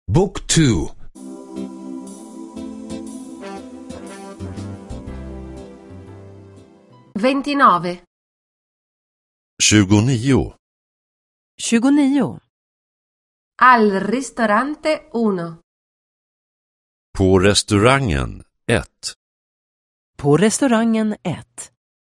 Book 2. 29. 29. 29. Al ristorante 1. På restaurangen 1. På restaurangen 1.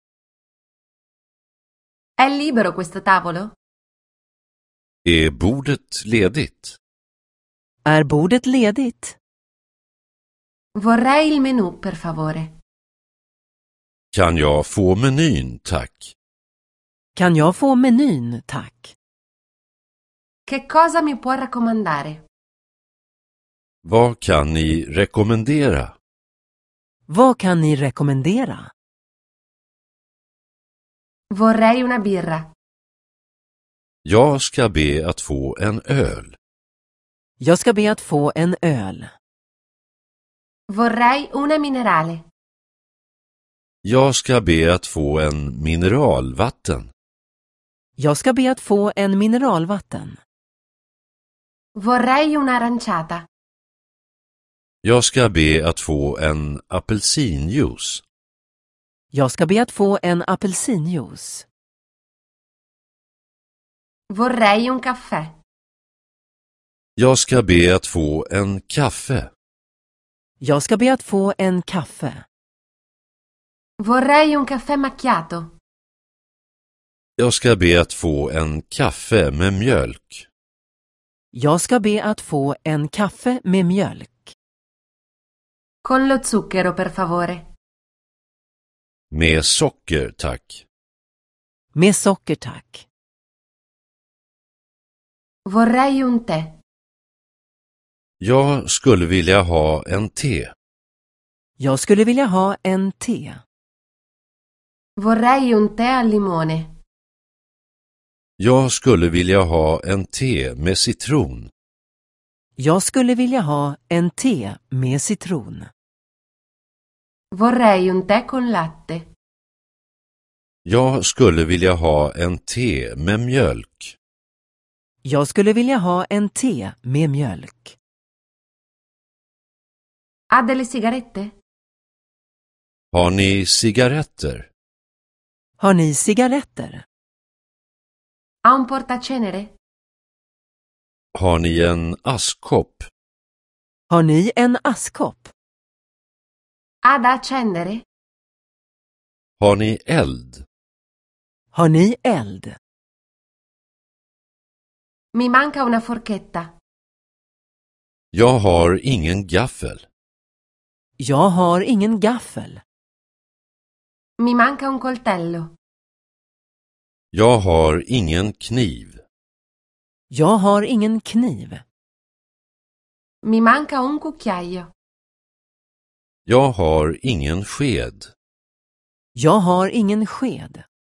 È libero questo tavolo? Är bordet ledigt? Är bordet ledigt? Vorrei il menù, per favore. Kan jag få menyn, tack? Kan jag få menyn, tack? Che cosa mi può raccomandare? Vad kan ni rekommendera? Vad kan ni rekommendera? Vorrei una birra. Jag ska be att få en öl. Jag ska be att få en öl. Vorrei una minerale. Jag ska be att få en mineralvatten. Jag ska be att få en mineralvatten. Vorrei un'aranciata. Jag ska be att få en apelsinjuice. Jag ska be att få en apelsinjuice. Vorrei un caffè. Jag ska be att få en kaffe. Jag ska be att få en kaffe. Vorrei un caffè macchiato. Jag ska be att få en kaffe med mjölk. Jag ska be att få en kaffe med mjölk. Con lo zucchero, per favore. Med socker, tack. Med socker, tack. Vorrei un tè. Jag skulle vilja ha en te. Jag skulle vilja ha en te. Vorrei un tè al limone. Jag skulle vilja ha en te med citron. Jag skulle vilja ha en te med citron. Vorrei un tè con latte. Jag skulle vilja ha en te med mjölk. Jag skulle vilja ha en te med mjölk. Ha delle sigarette? Har ni cigaretter? Har ni cigaretter? Ha un portacenere? Har ni en askkopp? Har ni en askkopp? Ha da accendere? Har ni eld? Har ni eld? Mi manca una forchetta. Jag har ingen gaffel. Jag har ingen gaffel. Mi manca un coltello. Jag har ingen kniv. Jag har ingen kniv. Mi manca un cucchiaio. Jag har ingen sked. Jag har ingen sked.